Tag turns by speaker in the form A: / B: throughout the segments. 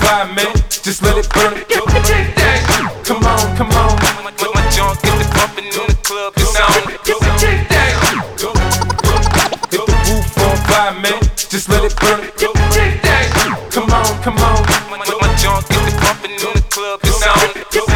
A: fire, man. Just let it burn. Come on, come on.
B: When my junk get the bumpin' in the club, it's on.
A: Hit the roof on fire, man. Just let it burn. Come on, come on.
B: When my junk get the bumpin' in the club, it's on.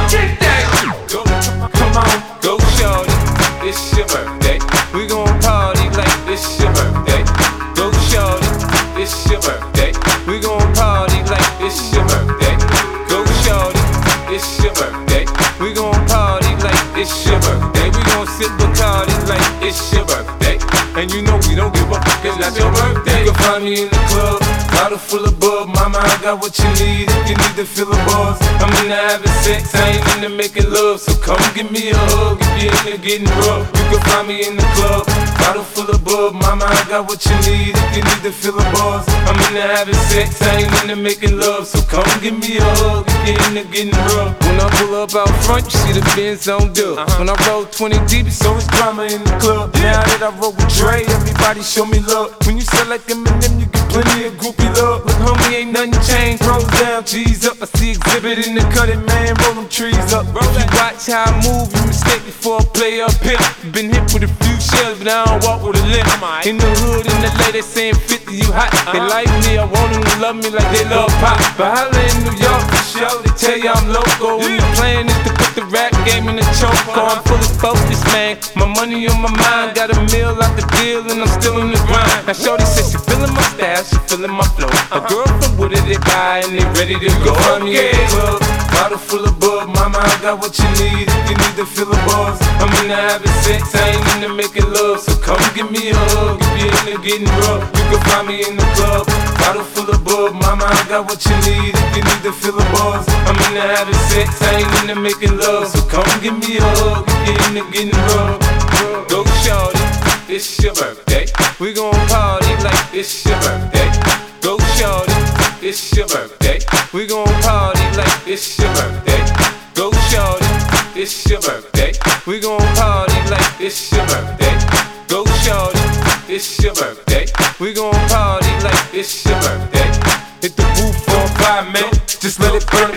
A: Come on,
B: Go shorty, it's your birthday. We gon' party like it's your birthday. Go shorty, it's your birthday. We gon' party like it's your birthday. Go shorty, it's your birthday. We gon' party like it's your birthday. We gon' sip Bacardi like it's your birthday. And you know we don't give a fuck, it's not your birthday.
A: you can find me in the club, bottle full of bub. Mama, I got what you need if you need to feel the buzz. I'm into having sex, I ain't into making love. So come give me a hug if you're into getting rough. You can find me in the club, bottle full of bub. Mama, I got what you need if you need to feel the buzz. I'm into having sex, I ain't into making love. So come give me a hug if you're into getting rough.
B: When I pull up out front, you see the Benz on dub. When I roll 20 deep,
A: So it's drama in the club. Now that I roll with Dre, everybody show me love. When you sell like Eminem, you get plenty of groupie love. Look, homie, ain't nothing changed. Rolls down, G's up. I see exhibit in the cutting, man. Roll them trees up.
B: if you watch how I move, you mistake before I play up here. Been hit with a few shells, but I don't walk with a limp. In the hood, in the lady saying 50, you hot. They like me, I want them to love me like they love pop.
A: But holla in New York for show, they tell you I'm local.
B: And the plan is to put the rap game in the choke. I'm fully focused, man. My money on my mind, got a meal out the deal, and I'm still in the grind. Now shorty says she feeling my style, she feeling my flow. A girl from Wooded, they buy and they ready to go.
A: Find me in the club, bottle full of bub. Mama, I got what you need if you need to feel the buzz. I'm into having sex, I ain't into making love. So come give me a hug if you're into getting rough. You can find me in the club, bottle full of bub. Mama, I got what you need if you need to feel the buzz. I'm into having sex, I ain't into making love. So come give me a hug if you're into getting rough.
B: Go shorty, it's your birthday. We gon' party like it's your birthday. Go shorty, it's your birthday. We gon' party like it's your birthday. Go shorty, it's your birthday. We gon' party like it's your birthday. Go shorty, it's your birthday. We gon' party like it's your birthday.
A: Hit the roof on fire, man. Just let it burn.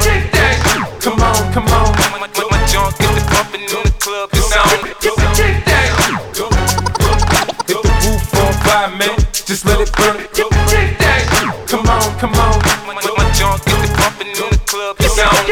A: Come on, come on.
B: When my junk get the bumpin' in the club, it's on.
A: Hit the roof on fire, man. Just let it burn. Come on, come on.
B: When my junk get the bumpin' in the club, it's on.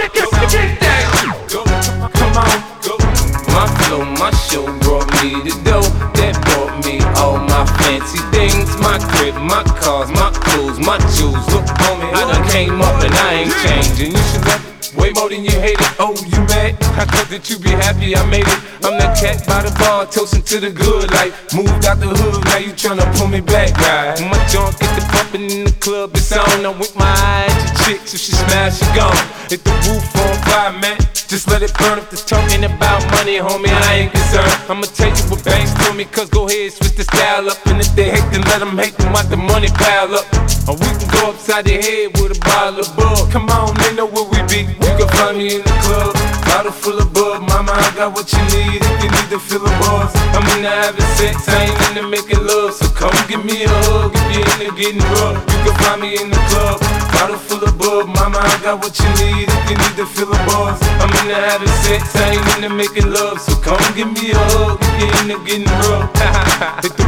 A: Come on.
B: My flow, my show brought me the dough. That brought me all my fancy things. My crib, my cars, my clothes, my jewels. Look, homie, I done came up and I ain't changing. You should love it way more than you hate it. Oh, you mad? I thought that you be happy I made it. I'm that cat by the bar, toasting to the good life. Moved out the hood, now you tryna pull me back, right? When my junk get the bumpin' in the club, it's on. I'm with my eyes to chicks, if she smash, she gone.
A: Hit the roof on fire, man. Just let it burn.
B: If they're talking about money, homie, I ain't concerned. I'ma tell you what banks told me, cause go ahead, switch the style up. And if they hate, then let them hate them, watch the money pile up. Or we can go upside the head with a bottle of bug.
A: Come on, they know where we be. You can find me in the club, bottle full of bub. Mama, I got what you need if you need to feel the buzz. I'm into having sex, I ain't into making love. So come give me a hug if you're into getting rough. You can find me in the club, bottle full of bub. Mama, I got what you need if you need to feel the buzz. I'm into having sex, I ain't into making love. So come give me a hug if you're into getting rough.